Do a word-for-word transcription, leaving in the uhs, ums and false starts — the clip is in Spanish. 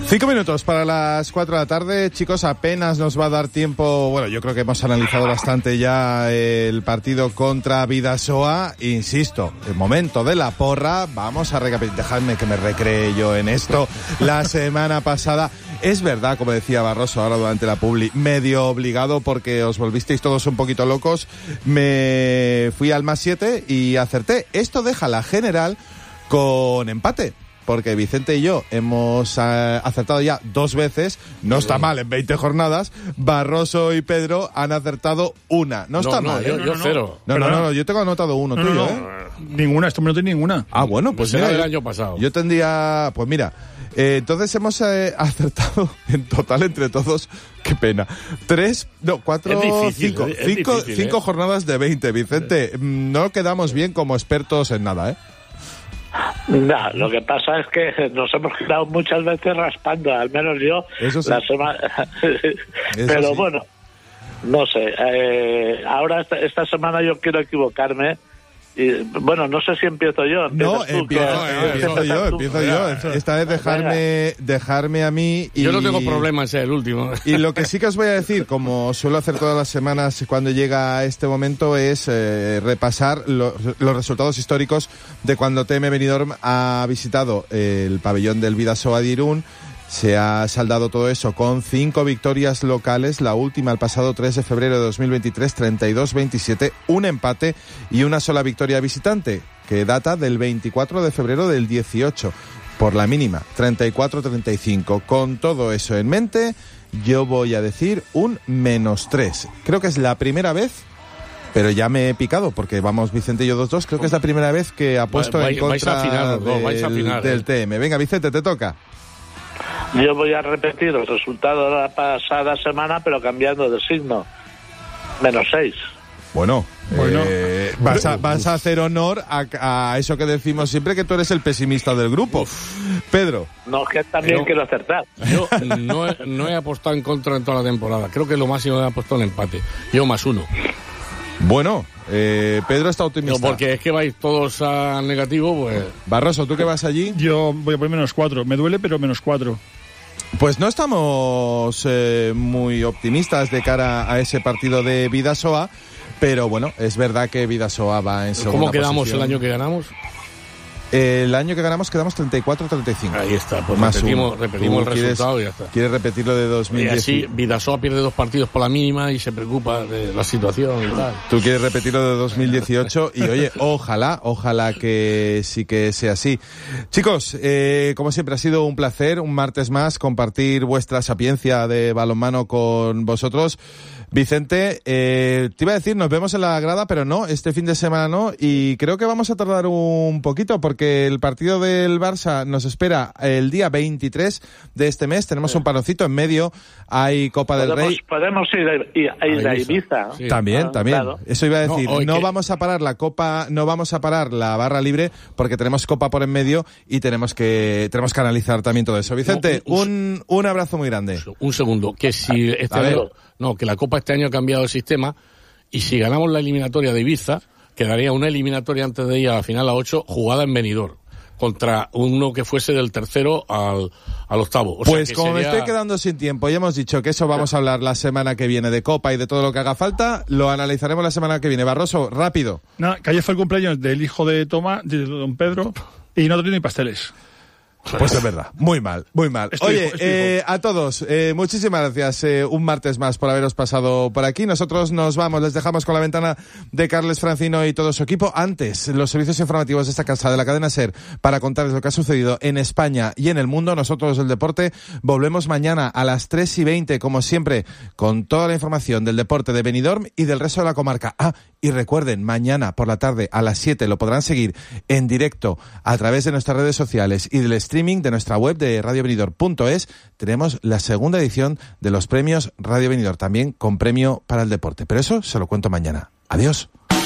Cinco minutos para las cuatro de la tarde, chicos, apenas nos va a dar tiempo. Bueno, yo creo que hemos analizado bastante ya el partido contra Bidasoa. Insisto, el momento de la porra, vamos a recapitular, dejadme que me recree yo en esto. La semana pasada, es verdad, como decía Barroso ahora durante la publi, medio obligado porque os volvisteis todos un poquito locos, me fui al más siete y acerté. Esto deja la general con empate, porque Vicente y yo hemos uh, acertado ya dos veces, no está mal en veinte jornadas. Barroso y Pedro han acertado una, no, no está no, mal. Yo, ¿eh? yo cero. No, no, no, no, yo tengo anotado uno no, tuyo, no, ¿eh? Ninguna, este momento no ninguna. Ah, bueno, pues será mira, del año pasado. Yo tendría, pues mira, eh, entonces hemos eh, acertado en total entre todos, qué pena, tres, no, cuatro, es difícil, cinco, es cinco, difícil, cinco ¿eh? jornadas de veinte, Vicente. No quedamos bien como expertos en nada, ¿eh? No, lo que pasa es que nos hemos quedado muchas veces raspando, al menos yo. Eso sí. La semana. Pero sí. Bueno, no sé. Eh, ahora esta, esta semana yo quiero equivocarme. Y, bueno, no sé si empiezo yo. No, tú, empiezo, que, empiezo que yo, tú. empiezo yo. Esta vez dejarme, dejarme a mí. Y, yo no tengo problema en ser el último. Y lo que sí que os voy a decir, como suelo hacer todas las semanas cuando llega este momento, es eh, repasar lo, los resultados históricos de cuando T M Benidorm ha visitado el pabellón del Bidasoa de Irún. Se ha saldado todo eso con cinco victorias locales, la última el pasado tres de febrero de dos mil veintitrés, treinta y dos veintisiete, un empate y una sola victoria visitante, que data del veinticuatro de febrero del dieciocho, por la mínima, treinta y cuatro treinta y cinco. Con todo eso en mente, yo voy a decir un menos tres. Creo que es la primera vez, pero ya me he picado, porque vamos Vicente y yo dos dos, creo que es la primera vez que apuesto vais, en contra vais a final, del, no, vais a final, del eh. T M. Venga, Vicente, te toca. Yo voy a repetir el resultado de la pasada semana, pero cambiando de signo. Menos seis. Bueno, Bueno. eh, vas, a, vas a hacer honor a, a eso que decimos siempre, que tú eres el pesimista del grupo. Pedro. No, que también Pero- quiero acertar. Yo no he, no he apostado en contra en toda la temporada. Creo que lo máximo he apostado en empate. Yo más uno. Bueno, eh, Pedro está No, optimista. porque es que vais todos a negativo, pues... Barroso, ¿tú que vas allí? Yo voy a poner menos cuatro. Me duele, pero menos cuatro. Pues no estamos eh, muy optimistas de cara a ese partido de Bidasoa, pero bueno, es verdad que Bidasoa va en segunda ¿Cómo quedamos posición. el año que ganamos? El año que ganamos quedamos treinta y cuatro treinta y cinco. Ahí está, pues Más repetimos, uno. repetimos ¿Tú el quieres- resultado y ya está. ¿Quieres repetirlo de dos mil Y diez? así Bidasoa pierde dos partidos por la mínima y se preocupa de la situación y tal. Tú quieres repetirlo de dos mil dieciocho y oye, ojalá, ojalá que sí que sea así. Chicos, eh, como siempre ha sido un placer, un martes más, compartir vuestra sapiencia de balonmano con vosotros. Vicente, eh, te iba a decir, nos vemos en la grada, pero no, este fin de semana no, y creo que vamos a tardar un poquito porque el partido del Barça nos espera el día veintitrés de este mes, tenemos un paroncito en medio, hay Copa del Podemos, Rey. podemos ir a, ir a, ir a Ibiza. Sí. También, Ah, también. claro. Eso iba a decir. No, hoy No, que- vamos a parar la copa, no vamos a parar la barra libre porque tenemos copa por en medio y tenemos que tenemos que analizar también todo eso. Vicente, No, un- un, un abrazo muy grande. Un segundo, que si este A ver. año, no, que la Copa este año ha cambiado el sistema y si ganamos la eliminatoria de Ibiza, quedaría una eliminatoria antes de ir a la final a ocho jugada en Benidorm contra uno que fuese del tercero al, al octavo. O sea, Pues que como me sería- estoy quedando sin tiempo y hemos dicho que eso vamos a hablar la semana que viene de copa y de todo lo que haga falta, lo analizaremos la semana que viene. Barroso, rápido. Nada, que ayer fue el cumpleaños del hijo de Tomás, de don Pedro, y no traía ni pasteles. Pues es verdad, muy mal, muy mal. Estoy Oye, hijo, estoy eh, a todos, eh, muchísimas gracias eh, un martes más por haberos pasado por aquí. Nosotros nos vamos, les dejamos con la ventana de Carles Francino y todo su equipo. Antes, los servicios informativos de esta casa, de la cadena SER, para contarles lo que ha sucedido en España y en el mundo. Nosotros del deporte volvemos mañana a las tres y veinte, como siempre, con toda la información del deporte de Benidorm y del resto de la comarca. Ah, y recuerden, mañana por la tarde a las siete lo podrán seguir en directo a través de nuestras redes sociales y del streaming de nuestra web de radio benidorm punto es. Tenemos la segunda edición de los premios Radio Benidorm, también con premio para el deporte. Pero eso se lo cuento mañana. Adiós.